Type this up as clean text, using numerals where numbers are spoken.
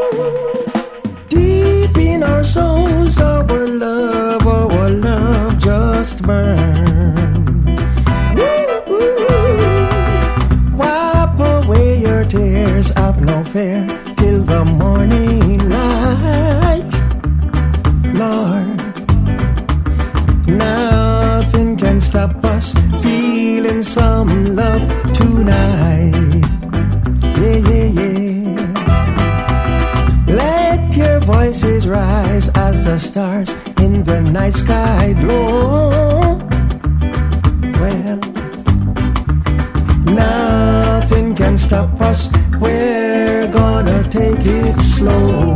Deep in our souls, our love just burns. Wipe away your tears, have no fear, till the morning light. Lord, nothing can stop us feeling some love tonight. Yeah, yeah, yeah. Let your voices rise as the stars in the night sky glow. Well, nothing can stop us, we're gonna take it slow.